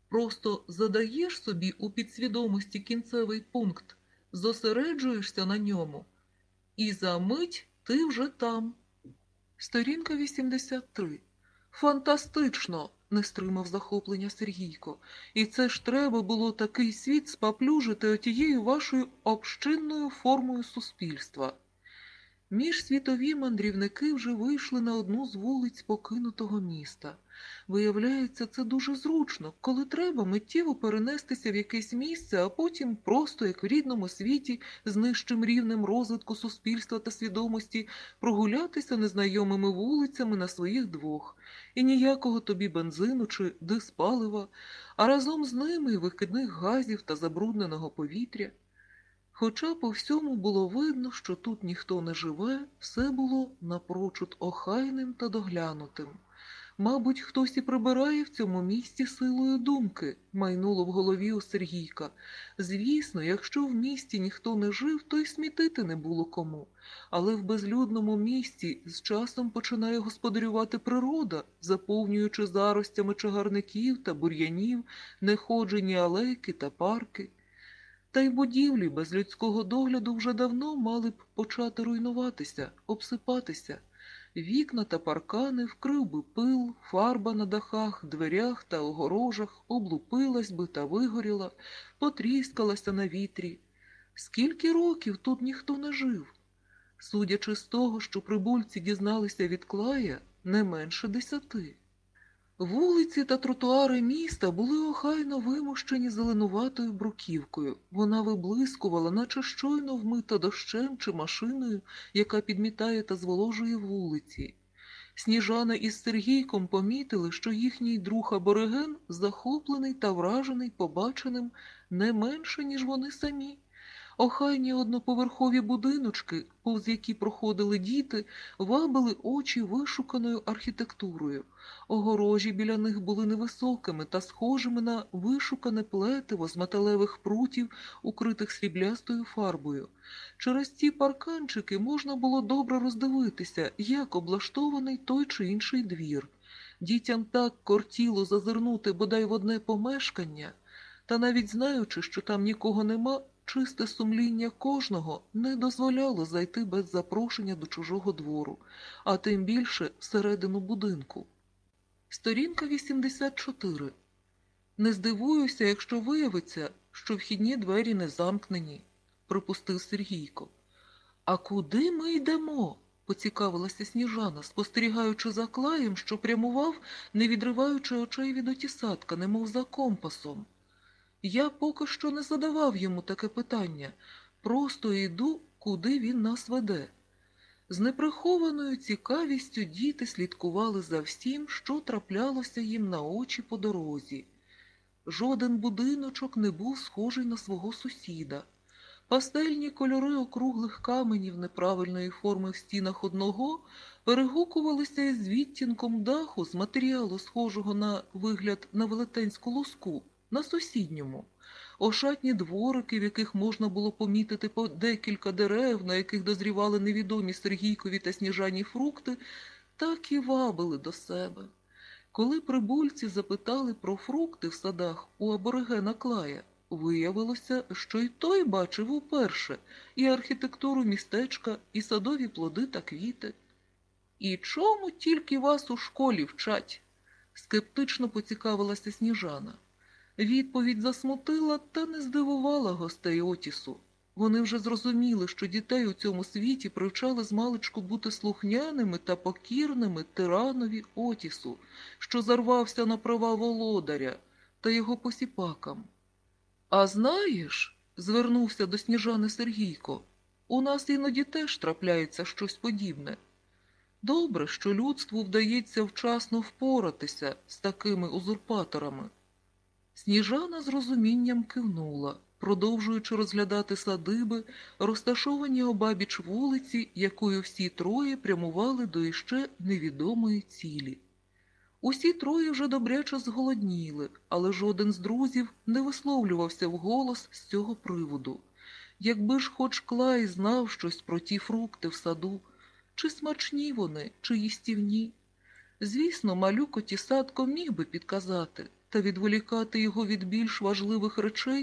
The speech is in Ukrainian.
Просто задаєш собі у підсвідомості кінцевий пункт, зосереджуєшся на ньому, і за мить ти вже там. Сторінка 83. Фантастично! Не стримав захоплення Сергійко. І це ж треба було такий світ спаплюжити отією вашою общинною формою суспільства. Міжсвітові мандрівники вже вийшли на одну з вулиць покинутого міста. Виявляється, це дуже зручно, коли треба миттєво перенестися в якесь місце, а потім просто, як в рідному світі, з нижчим рівнем розвитку суспільства та свідомості, прогулятися незнайомими вулицями на своїх двох. І ніякого тобі бензину чи диспалива, а разом з ними й викидних газів та забрудненого повітря. Хоча по всьому було видно, що тут ніхто не живе, все було напрочуд охайним та доглянутим. Мабуть, хтось і прибирає в цьому місті силою думки, майнуло в голові у Сергійка. Звісно, якщо в місті ніхто не жив, то й смітити не було кому. Але в безлюдному місті з часом починає господарювати природа, заповнюючи заростями чагарників та бур'янів, неходжені алейки та парки. Та й будівлі без людського догляду вже давно мали б почати руйнуватися, обсипатися. Вікна та паркани вкрив би пил, фарба на дахах, дверях та огорожах облупилась би та вигоріла, потріскалася на вітрі. Скільки років тут ніхто не жив? Судячи з того, що прибульці дізналися від Клая, не менше 10. Вулиці та тротуари міста були охайно вимощені зеленуватою бруківкою. Вона виблискувала, наче щойно вмита дощем чи машиною, яка підмітає та зволожує вулиці. Сніжана із Сергійком помітили, що їхній друг абориген захоплений та вражений побаченим не менше, ніж вони самі. Охайні одноповерхові будиночки, повз які проходили діти, вабили очі вишуканою архітектурою. Огорожі біля них були невисокими та схожими на вишукане плетиво з металевих прутів, укритих сріблястою фарбою. Через ці парканчики можна було добре роздивитися, як облаштований той чи інший двір. Дітям так кортіло зазирнути бодай в одне помешкання, та навіть знаючи, що там нікого нема, чисте сумління кожного не дозволяло зайти без запрошення до чужого двору, а тим більше всередину будинку. Сторінка 84. Не здивуюся, якщо виявиться, що вхідні двері не замкнені, припустив Сергійко. А куди ми йдемо? Поцікавилася Сніжана, спостерігаючи за Клаєм, що прямував, не відриваючи очей від отісатка, немов за компасом. Я поки що не задавав йому таке питання, просто йду, куди він нас веде. З неприхованою цікавістю діти слідкували за всім, що траплялося їм на очі по дорозі. Жоден будиночок не був схожий на свого сусіда. Пастельні кольори округлих каменів неправильної форми в стінах одного перегукувалися із відтінком даху з матеріалу, схожого на вигляд на велетенську луску, на сусідньому. Ошатні дворики, в яких можна було помітити по декілька дерев, на яких дозрівали невідомі Сергійкові та Сніжані фрукти, так і вабили до себе. Коли прибульці запитали про фрукти в садах у аборигена Клая, виявилося, що й той бачив уперше і архітектуру містечка, і садові плоди та квіти. «І чому тільки вас у школі вчать?» – скептично поцікавилася Сніжана. Відповідь засмутила та не здивувала гостей Отісу. Вони вже зрозуміли, що дітей у цьому світі привчали змалечку бути слухняними та покірними тиранові Отісу, що зарвався на права володаря та його посіпакам. «А знаєш, – звернувся до Сніжани Сергійко, – у нас іноді теж трапляється щось подібне. Добре, що людству вдається вчасно впоратися з такими узурпаторами». Сніжана з розумінням кивнула, продовжуючи розглядати садиби, розташовані обабіч вулиці, якою всі троє прямували до іще невідомої цілі. Усі троє вже добряче зголодніли, але жоден з друзів не висловлювався вголос з цього приводу. Якби ж хоч Клай знав щось про ті фрукти в саду, чи смачні вони, чи їстівні. Звісно, малюк Отісатко міг би підказати, та відволікати його від більш важливих речей